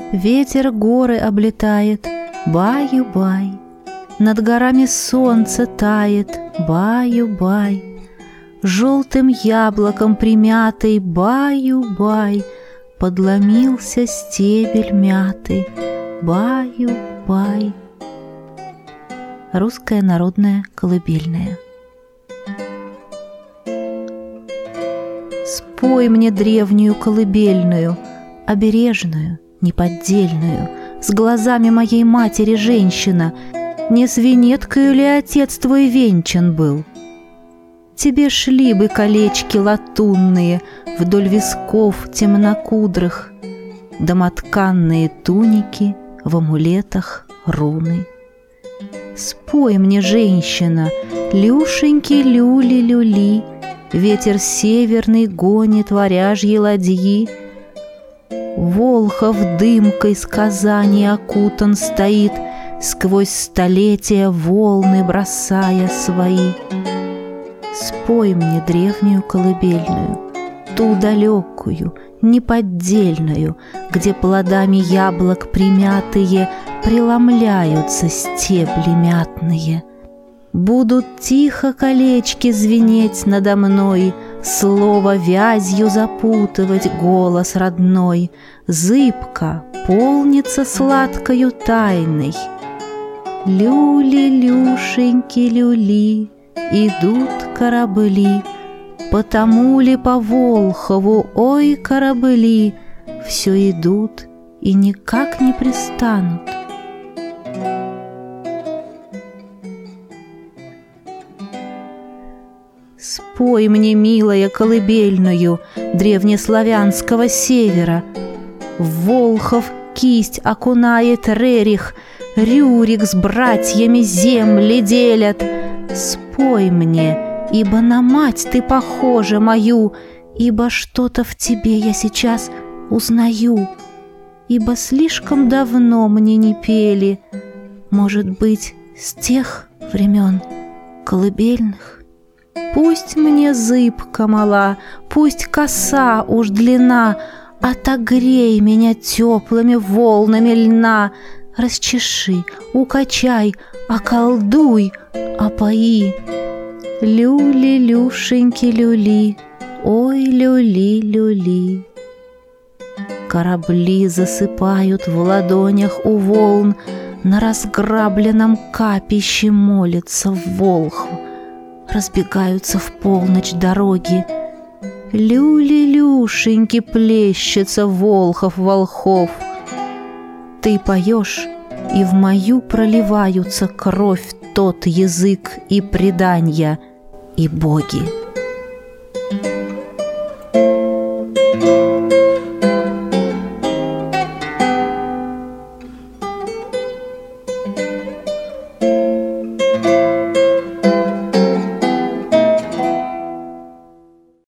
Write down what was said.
Ветер горы облетает, баю-бай. Над горами солнце тает, баю-бай. Желтым яблоком примятый, баю-бай. Подломился стебель мятый, баю-бай. Русская народная колыбельная. Спой мне древнюю колыбельную, обережную, неподдельную, с глазами моей матери женщина. Не с венеткою ли отец твой венчан был? Тебе шли бы колечки латунные вдоль висков темнокудрых, домотканные туники в амулетах руны. Спой мне, женщина, люшеньки люли-люли, ветер северный гонит варяжьи ладьи. Волхов дымкой с Казани окутан стоит, сквозь столетия волны бросая свои. Спой мне древнюю колыбельную, ту далекую, неподдельную, где плодами яблок примятые преломляются стебли мятные. Будут тихо колечки звенеть надо мной, слово вязью запутывать голос родной, зыбко полнится сладкою тайной. Люли-люшеньки люли, идут корабли, потому ли по Волхову, ой, корабли, все идут и никак не пристанут. Спой мне, милая, колыбельную древнеславянского севера. В Волхов кисть окунает Рерих, Рюрик с братьями земли делят. Спой мне, ибо на мать ты похожа мою, ибо что-то в тебе я сейчас узнаю, ибо слишком давно мне не пели, может быть, с тех времен колыбельных. Пусть мне зыбка мала, пусть коса уж длина, отогрей меня теплыми волнами льна, расчеши, укачай, околдуй, опои. Люли-люшеньки люли, ой, люли-люли. Корабли засыпают в ладонях у волн, на разграбленном капище молится Волхв. Разбегаются в полночь дороги. Люли-люшеньки плещется Волхов волхов. Ты поешь, и в мою проливаются кровь тот язык и преданья, и боги.